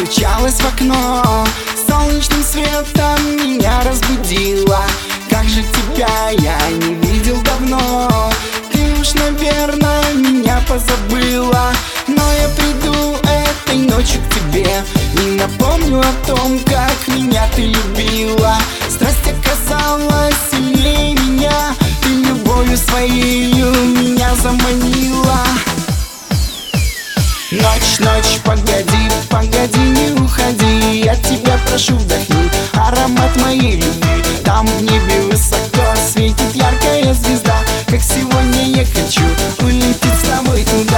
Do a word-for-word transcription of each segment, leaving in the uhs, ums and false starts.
постучалась в окно, солнечным светом меня разбудила. Как же тебя я не видел давно, ты уж, наверное, меня позабыла. Но я приду этой ночью к тебе и напомню о том, как меня ты любила. Страсть оказалась сильнее меня, ты любовью своею меня заманила. Ночь, ночь, погоди, погоди, не уходи, я тебя прошу, вдохни аромат моей любви. Там в небе высоко светит яркая звезда, как сегодня я хочу улететь с тобой туда.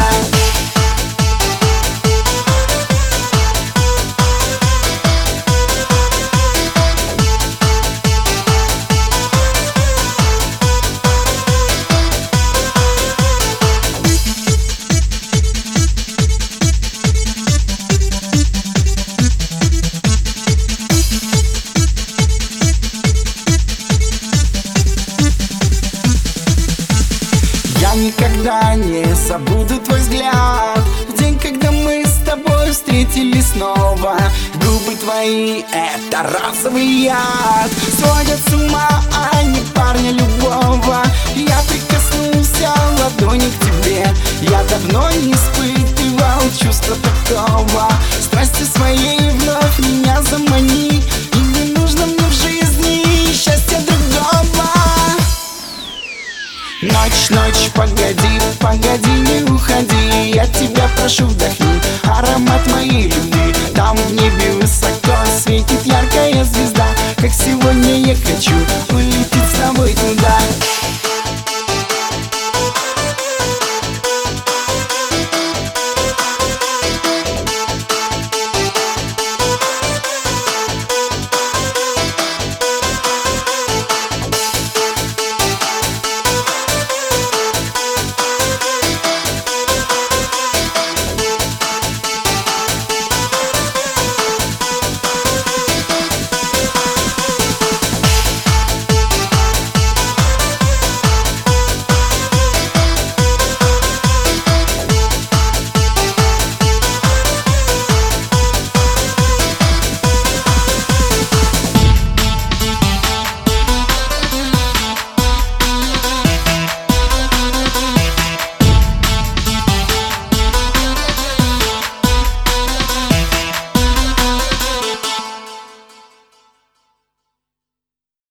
Я никогда не забуду твой взгляд в день, когда мы с тобой встретились снова. Губы твои — это розовый яд, сводят с ума, а не парня любого. Я прикоснулся ладонью к тебе, я давно не испытывал чувства такого. Страсти своей вновь меня замани, и не нужно мне в жизни счастья другого. Ночь, ночь, погоди, погоди, не уходи, я тебя прошу, вдохни аромат моей любви. Там в небе высоко светит яркая звезда, как сегодня я хочу